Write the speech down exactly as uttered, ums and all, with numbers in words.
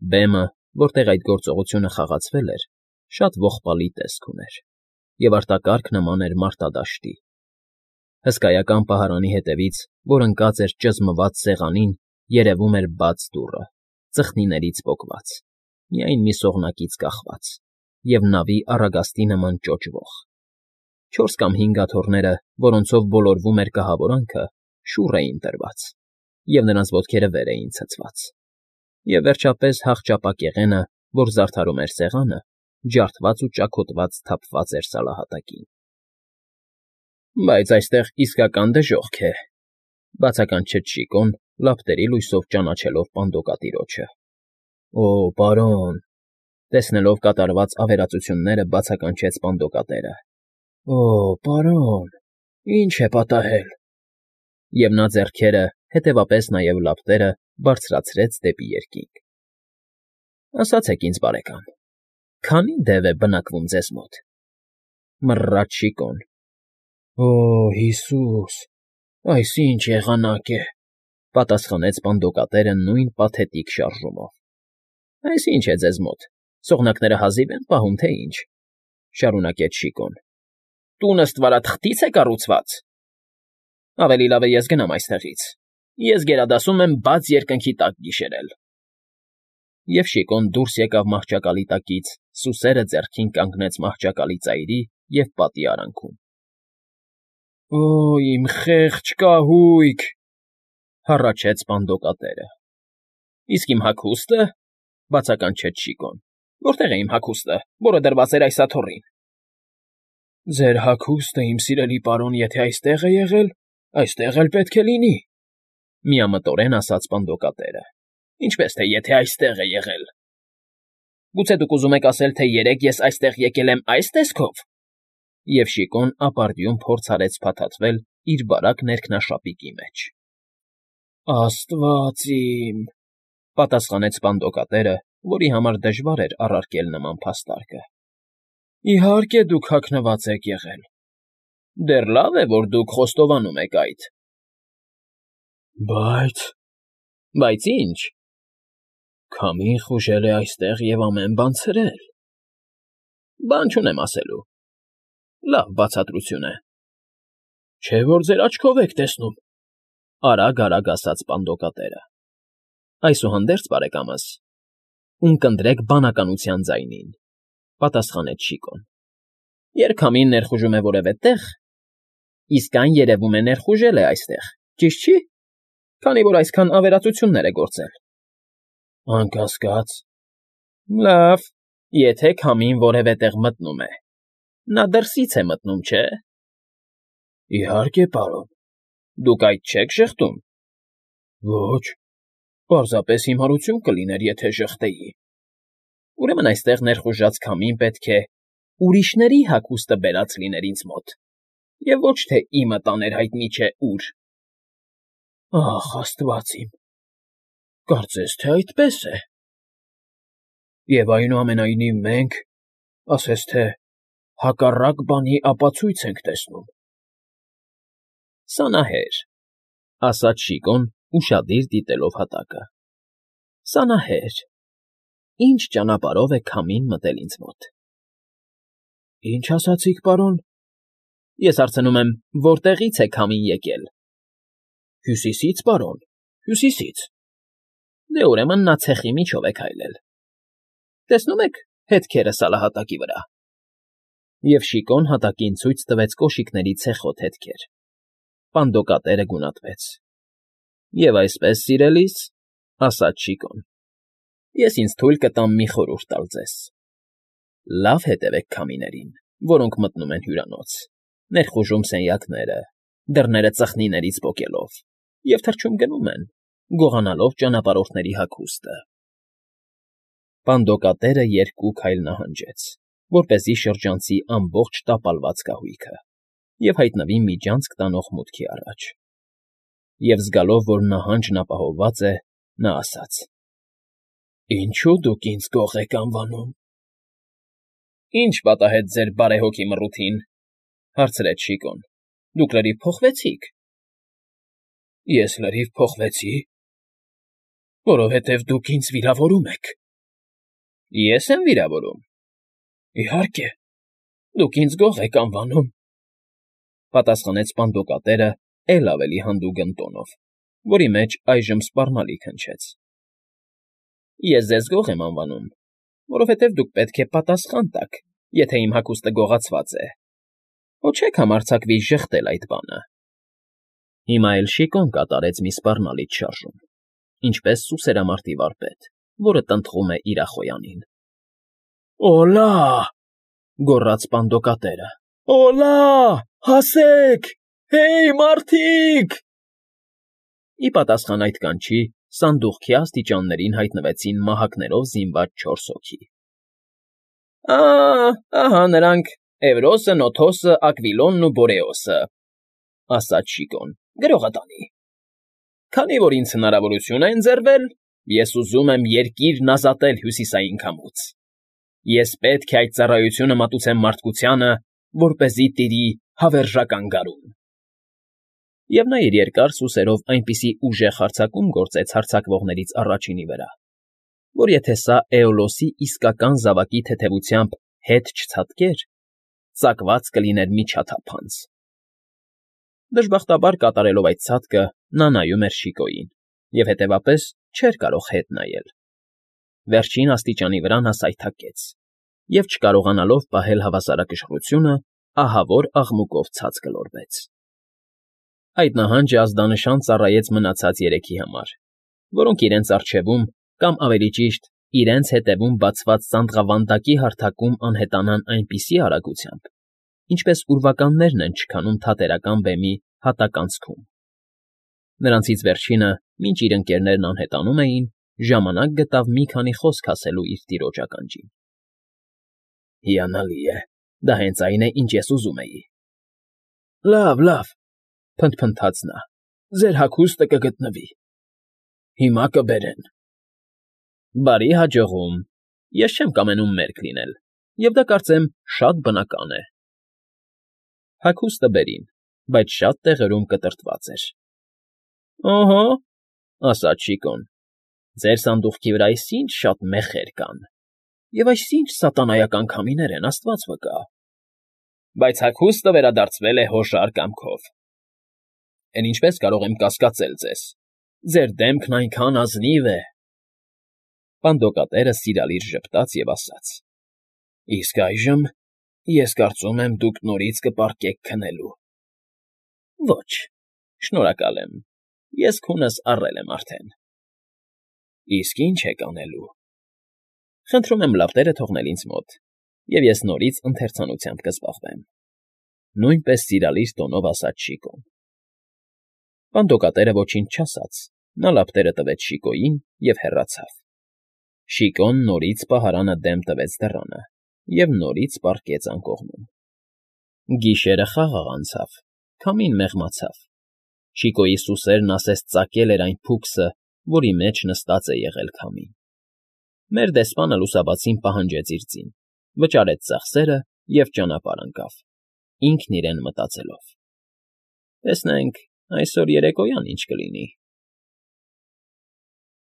Բեմը, որտեղ այդ գործողությունը խաղացվել էր, շատ ողբալի տեսք ուներ և արտակարգ նման էր մարտադաշտի։ Հսկայական պահարանի հետևից, որ ընկած էր ճզմված սեղանին, երևում էր բաց դուռը, ծխնիներից պոկված, միայն մի սողնակից կախված, և նավի առագաստի նման ճոճվող։ Չորս կամ հինգ աթոռները, որոնցով ոլորվում էր կահավորանքը, շուռ էին տրված, և նրանց ոտքերը վեր էին ցցված, և, վերջապես, հախճապակեղենը, որ զարդարում էր սեղանը, ջարդված ու ճաքոտված թափված էր սալահատակին։ ֊ Բայց այստեղ իսկական դժոխք է,֊ բացականչեց Շիկոն, լապտերի լույսով ճանաչելով պանդոկատիրոջը։ ֊ Օ, պարոն,֊ տեսնելով կատարված ավերածությունները, բացականչեց պանդոկատերը։ ֊ Օ, պարոն, ի՞նչ է պատահել։ Եվ նա ձեռքերը, հետևապես նաև լապտերը բարձրացրեց դեպի երկինք։ ֊ Ասացեք ինձ, բարեկամ, քանի՞ դև է բնակվում ձեզ մոտ,֊ մռռաց Շիկոն։ ֊ Օ, Հիսուս, այս ի՞նչ եղանակ է,֊ պատասխանեց պանդոկատերը նույն պաթետիկ շարժումով։ ֊ Այս ի՞նչ է ձեզ մոտ, սողնակները հազիվ են պահում, թե ինչ,֊ շարունակեց Շիկոն։ ֊ Տունը ստվարաթղթի՞ց է կառուցված։ Ավելի լավ է ես գնամ այստեղից, ես գերադասում եմ բաց երկնքի տակ գիշերել։ Եվ Շիկոն դուրս եկավ մահճակալի տակից, սուսերը ձեռքին կանգնեց մահճակալի ծայրի և պատի արանքում։ ֊ Օ, իմ խեղճ կահույք,֊ հառաչեց պանդոկատերը։ ֊ Իսկ իմ հագուստը,֊ բացականչեց Շիկոն։ ֊ Որտե՞ղ է իմ հագուստը, որը դրված էր այս աթոռին։ ֊ Ձեր հագուստը, իմ սիրելի պարոն, եթե այստեղ է եղել, այստեղ էլ պետք է լինի,֊ միամտորեն ասաց պանդոկատերը։ ֊ Ինչպես թե եթե այստեղ է եղել։ Գուցե դուք ուզում եք ասել, թե երեկ ես այստեղ եկել եմ այս տեսքով։ Եվ Շիկոն ապարդյուն փորձ արեց փաթաթվել իր բարակ ներքնաշապիկի մեջ։ ֊ Աստված իմ,֊ պատասխանեց պանդոկատերը, որի համար դժվար էր առարկել նման փաստարկը։ ֊ Իհարկե, դուք հագնված եք եղել։ Դեռ լավ է, որ դուք խոստովանում եք այդ։ ֊ Բայց… Բայց ի՞նչ։ ֊ Քամին խուժել է այստեղ և ամեն բան ցրել։ ֊ Բան չունեմ ասելու։ Լավ բացատրություն է։ ֊ Չէ՞ որ ձեր աչքով եք տեսնում,֊ արագ֊արագ ասաց պանդոկատերը։ ֊ Այսուհանդերձ, բարեկամս, ունկնդրեք բանականության ձայնին,֊ պատասխանեց Շիկոն։ ֊ Երբ քամին ներխուժում է որևէ տեղ, իսկ այն, երևում է, ներխուժել է այստեղ, ճիշտ չի, քանի որ այսքան ավերածություններ է գործել։ ֊ Անկասկած։ ֊ Լավ, եթե քամին որևէ տեղ մտնում է, նա դրսից է մտնում, չէ՞։ ֊ Իհարկե, պարոն։ ֊ Դուք այդ չեք ժխտում։ ֊ Ոչ, պարզապես հիմարություն կլիներ, եթե ժխտեի։ ֊ Ուրեմն այստեղ ներխուժած քամին պետք է ուրիշների հագուստը բերած լիներ ինձ մոտ, և ոչ թե իմը տաներ հայտնի չէ ուր։ ֊ Ախ, աստված իմ, կարծես թե այդպես է։ ֊ Եվ այնուամենայնիվ մենք, ասես թե, հակառակ բանի ապացույց ենք տեսնում։ ֊ Սանահեր,֊ ասաց Շիկոն, ուշադիր դիտելով հատակը,֊ սանահեր, ինչ ճանապարհով է քամին մտել ինձ մոտ։ ֊ Ինչ ասացիք, պարոն։ ֊ Ես հարցնում եմ, որտեղից է քամին եկել։ ֊ Հյուսիսից, պարոն, հյուսիսից։ ֊ Դե, ուրեմն նա ցեխի միջով է քայլել։ Տեսնո՞ւմ եք հետքերը սալահատակի վրա։ Եվ Շիկոն հատակին ցույց տվեց կոշիկների ցեխոտ հետքեր։ Պանդոկատերը գունատվեց։ ֊ Եվ այսպես, սիրելիս,֊ ասաց Շիկոն,֊ ես ինձ թույլ կտամ մի խորհուրդ տալ ձեզ. լավ հետևեք քամիներին, որոնք մտնում են հյուրանոց, ներխուժում սենյակները, դռները ծխնիներից պոկելով, և թռչում գնում են, գողանալով ճանապարհորդների հագուստը։ Պանդոկատերը երկու քայլ նահանջեց, որպեսզի շրջանցի ամբողջ տապալված կահույքը և հայտնվի միջանցք տանող մուտքի առաջ։ Եվ զգալով, որ նահանջն ապահովված է, նա ասաց. ֊ Ինչո՞ւ դուք ինձ գող եք անվանում։ ֊ Ի՞նչ պատահեց ձեր բարեհոգի մռութին,֊ հարցրեց Շիկոն։ ֊ Դուք լրիվ փոխվեցիք։ ֊ Ես լրիվ փոխվեցի, որովհետև դուք ինձ վիրավորում եք։ Ես եմ վիրավորում։ Իհարկե, դուք ինձ գող եք անվանում, պատասխանեց պանդոկատերը էլ ավելի հանդուգն տոնով, որի մեջ այժմ սպառնալիք հնչեց։ Ես ձեզ գող եմ անվանում, որովհետև դուք պետք է պատասխան տաք, եթե իմ հագուստը գողացված է։ Ոչ չեք համարձակվի ժխտել այդ բանը։ Հիմա էլ Շիկոն կատարեց մի սպառնալից շարժում, ինչպես սուսերամարտի վարպետ, որը տնտղում է իր ախոյանին։ Օլա, գոռաց պանդոկատերը։ Օլա, հասեք, հեյ մարդիկ։ Ի պատասխան այդ կանչի, սանդուղքի աստիճաններին հայտնվեցին մահակներով զինված չորս հոգի։ Ա, ահա նրանք, Էվրոսը, Նոթոսը, Ակվիլոնն ու Բորեոսը, ասաց Շիկոն, գրողը տանի։ Քանի որ ինձ հնարավորություն է ընձեռվել, ես ուզում եմ երկիրն ազատել հյուսիսային քամուց։ Ես պետք է այդ ծառայությունը մատուցեմ մարդկությանը, որպեսզի տիրի հավերժական գարուն։ Եվ նա իր երկար սուսերով այնպիսի ուժեղ հարձակում գործեց հարձակվողներից առաջինի վրա, որ եթե սա Էոլոսի իսկական զավակի թեթևությամբ հետ չցատկեր, ծակված կլիներ մի չաթափանց։ Դժբախտաբար կատարելով այդ ցատկը, նա նայում էր Շիկոյին և հետևապես չէր կարող հետ նայել։ Վերջին աստիճանի վրա նա սայթաքեց և, չկարողանալով պահել հավասարակշռությունը, ահավոր աղմուկով ցած գլորվեց։ Այդ նահանջը ազդանշան ծառայեց մնացած երեքի համար, որոնք իրենց առջևում, կամ ավելի ճիշտ, իրենց հետևում բացված սանդղավանդակի հարթակում անհետանան այնպիսի արագությամբ, ինչպես ուրվականներն են չքանում թատերական բեմի հատականցքում։ Նրանցից վերջինը, մինչ իր ընկերներն անհետանում էին, ժամանակ գտավ մի քանի խոսք ասելու իր տիրոջ ականջին։ Հիանալի է, դա հենց այն է, ինչ ես ուզում էի։ Լավ, լավ, փնթփնթաց նա, ձեր հագուստը կգտնվի։ Հիմա կբերեն։ Բարի հաջողում, ես չեմ կամենում մերկ լինել, և դա, կարծեմ, շատ բնական է։ Հագուստը բերին, բայց շատ տեղերում կտրտված էր։ Օհո, ասաց Շիկոն, ձեր սանդուղքի վրա այսինչ շատ մեխեր կան, և այսինչ սատանայական քամիներ են, աստված վկա։ Բայց հագուստը վերադարձվել է հոշար կամքով։ Էն ինչպես կարող եմ կասկածել ձեզ, ձեր դեմքն այնքան ազնիվ է։ Պանդոկատերը սիրալիր ժպտաց և ասաց. Իսկ այժմ ես կարծում եմ դուք նորից կպառկեք քնելու։ Ոչ, շնորհակալ եմ, ես քունս առել եմ արդեն։ Իսկ ի՞նչ եք անելու։ Խնդրում եմ լապտերը թողնել ինձ մոտ, և ես նորից ընթերցանությամբ կզբաղվեմ։ Նույնպես սիրալիր տոնով ասաց Շիկոն։ Պանդոկատերը ոչինչ չասաց, նա լապտերը տվեց Շիկոյին և հեռացավ։ Շիկոն նորից պահարանը դեմ տվեց դռանը և նորից պառկեց անկողնում։ Գիշերը խաղաղ անցավ, քամին մեղմացավ։ Շիկոյի սուսերն ասես ծակել էր այն փուքսը, որի մեջ նստած է եղել քամին։ Մեր դեսպանը լուսաբացին պահանջեց իր ձին, վճարեց ծախսերը և ճանապարհ ընկավ, ինքն իրեն մտածելով. Տեսնենք, այսօր երեկոյան ինչ կլինի։